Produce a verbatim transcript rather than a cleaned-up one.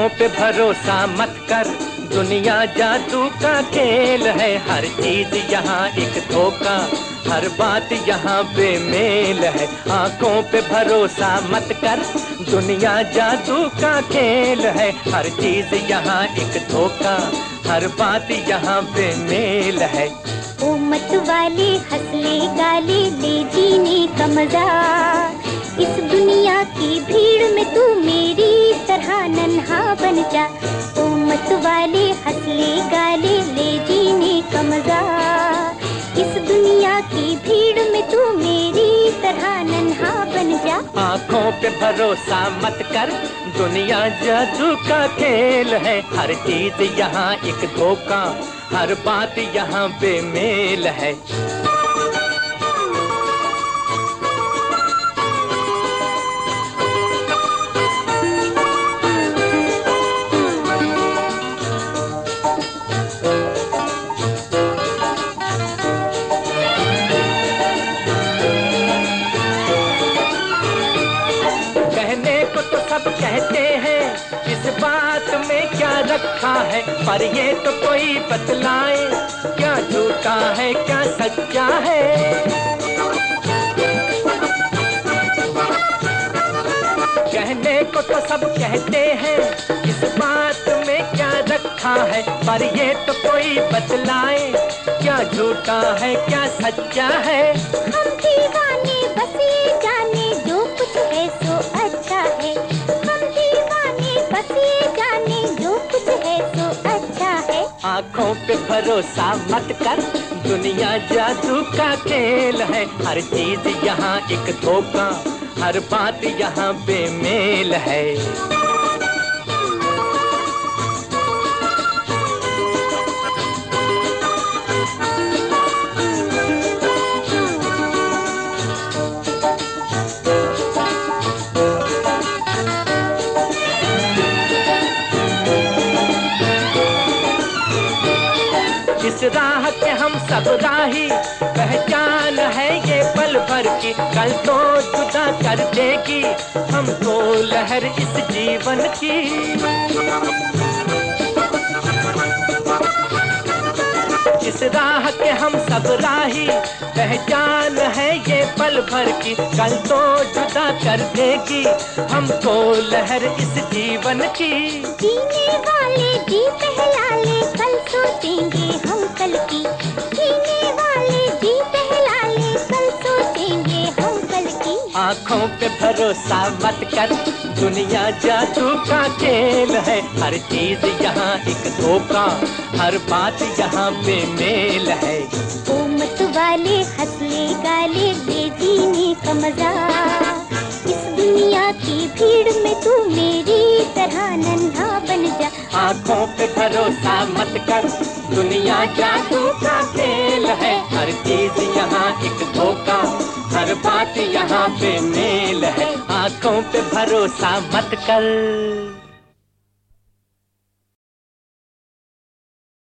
आँखों पे भरोसा मत कर, दुनिया जादू का खेल है। हर चीज यहाँ एक धोखा, हर बात यहाँ बेमेल है। आँखों पे भरोसा मत कर, दुनिया जादू का खेल है। हर चीज यहाँ एक धोखा, हर बात यहाँ बेमेल है। ओ मत वाले हंसले गाले ले जीने का मजा, इस दुनिया की भीड़ में तू मेरी तरह नन्हा बन जा। ओ मत वाले हंसले गाले ले जीने का मजा, इस दुनिया की भीड़ में तू मेरी तरह नन्हा बन जा। आँखों पे भरोसा मत कर, दुनिया जादू का खेल है। हर चीज यहाँ एक धोखा, हर बात यहाँ बेमेल है। सब कहते हैं इस बात में क्या रखा है, पर ये तो कोई बतलाए क्या झूठा है क्या सच्चा है। कहने को तो सब कहते हैं इस बात में क्या रखा है, पर ये तो कोई बतलाए क्या झूठा है क्या सच्चा है। हम दीवाने बस ये जाने जो कुछ है सो अच्छा है, हम दीवाने बस ये जाने जो कुछ है सो अच्छा है। आँखों पे भरोसा मत कर, दुनिया जादू का खेल है। हर चीज यहाँ एक धोखा, हर बात यहाँ बेमेल है। इस राह पे हम सब राही, पहचान है ये पल भर की, कल तो जुदा कर देगी हमको लहर इस जीवन की। इस राह पे हम सब राही, पहचान है ये पल भर की, कल तो जुदा कर देगी हमको लहर इस जीवन की। जीने वाले जी पहला ले, कल सोचेंगे हम कल की। जीने वाले जी पहला ले, कल सोचेंगे हम कल की। आँखों पे भरोसा मत कर, दुनिया जादू का खेल है। हर चीज यहाँ एक धोखा, हर बात यहाँ बेमेल है। ओ मत वाले हंसले गाले ले जीने का मजा, इस दुनिया की भीड़ में तू मेरी तरह नन्हा बन जा। आँखों पे भरोसा मत कर, दुनिया जादू का खेल है। हर चीज यहाँ एक धोखा, हर बात यहाँ बेमेल है। आँखों पे भरोसा मत कर।